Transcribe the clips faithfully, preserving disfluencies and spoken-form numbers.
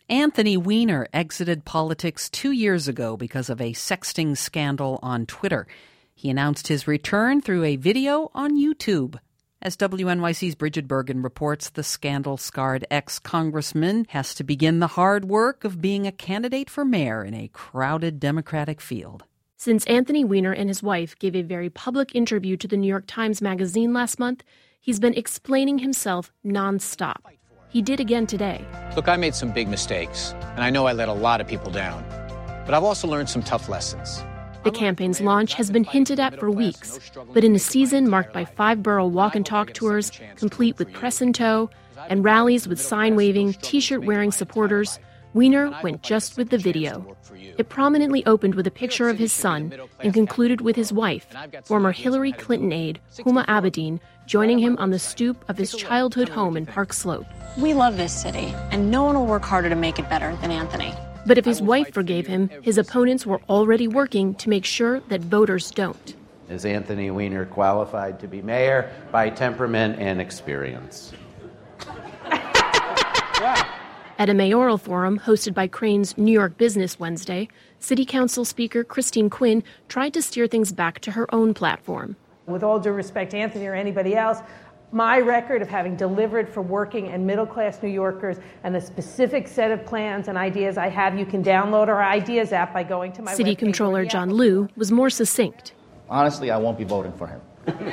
Anthony Weiner exited politics two years ago because of a sexting scandal on Twitter. He announced his return through a video on YouTube. As W N Y C's Bridget Bergen reports, the scandal-scarred ex-congressman has to begin the hard work of being a candidate for mayor in a crowded Democratic field. Since Anthony Weiner and his wife gave a very public interview to the New York Times Magazine last month, he's been explaining himself nonstop. He did again today. Look, I made some big mistakes, and I know I let a lot of people down. But I've also learned some tough lessons. The campaign's launch has been hinted at for weeks, but in a season marked by five borough walk-and-talk tours, complete with press in tow, and rallies with sign-waving, T-shirt-wearing supporters, Weiner went just with the video. It prominently opened with a picture of his son and concluded with his wife, former Hillary Clinton aide Huma Abedin, joining him on the stoop of his childhood home in Park Slope. We love this city, and no one will work harder to make it better than Anthony. But if his wife forgave him, his opponents were already working to make sure that voters don't. Is Anthony Weiner qualified to be mayor by temperament and experience? At a mayoral forum hosted by Crain's New York Business Wednesday, City Council Speaker Christine Quinn tried to steer things back to her own platform. With all due respect to Anthony or anybody else, my record of having delivered for working and middle-class New Yorkers and the specific set of plans and ideas I have, you can download our Ideas app by going to my City webpage. Controller John Liu was more succinct. Honestly, I won't be voting for him.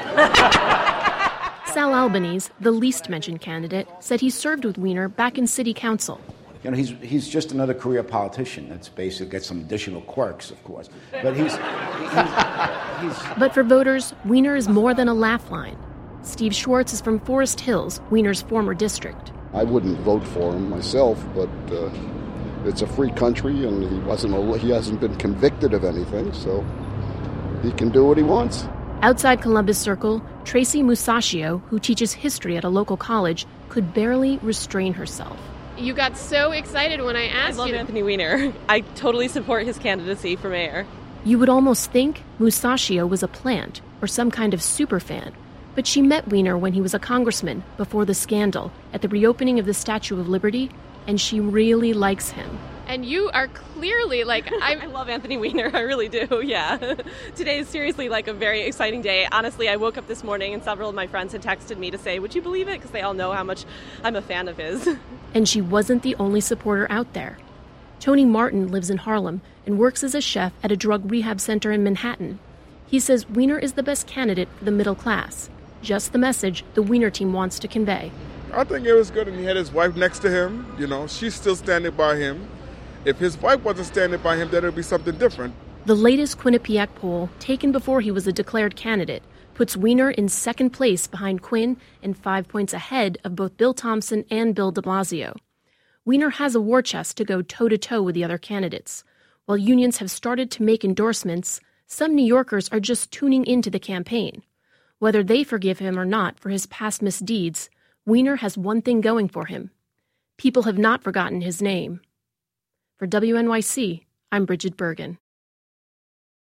Sal Albanese, the least mentioned candidate, said he served with Weiner back in city council. You know, he's he's just another career politician. That's basic. Gets some additional quirks, of course. But he's, he's, he's... But for voters, Weiner is more than a laugh line. Steve Schwartz is from Forest Hills, Weiner's former district. I wouldn't vote for him myself, but uh, it's a free country, and he wasn't a, he hasn't been convicted of anything, so he can do what he wants. Outside Columbus Circle, Tracy Musashio, who teaches history at a local college, could barely restrain herself. You got so excited when I asked I love you. Anthony Weiner. I totally support his candidacy for mayor. You would almost think Musashio was a plant or some kind of superfan. But she met Weiner when he was a congressman before the scandal at the reopening of the Statue of Liberty, and she really likes him. And you are clearly like... I'm... I love Anthony Weiner, I really do, yeah. Today is seriously like a very exciting day. Honestly, I woke up this morning and several of my friends had texted me to say, would you believe it? Because they all know how much I'm a fan of his. And she wasn't the only supporter out there. Tony Martin lives in Harlem and works as a chef at a drug rehab center in Manhattan. He says Weiner is the best candidate for the middle class. Just the message the Weiner team wants to convey. I think it was good, and he had his wife next to him. You know, she's still standing by him. If his wife wasn't standing by him, then it would be something different. The latest Quinnipiac poll, taken before he was a declared candidate, puts Weiner in second place behind Quinn and five points ahead of both Bill Thompson and Bill de Blasio. Weiner has a war chest to go toe-to-toe with the other candidates. While unions have started to make endorsements, some New Yorkers are just tuning into the campaign. Whether they forgive him or not for his past misdeeds, Weiner has one thing going for him. People have not forgotten his name. For W N Y C, I'm Bridget Bergen.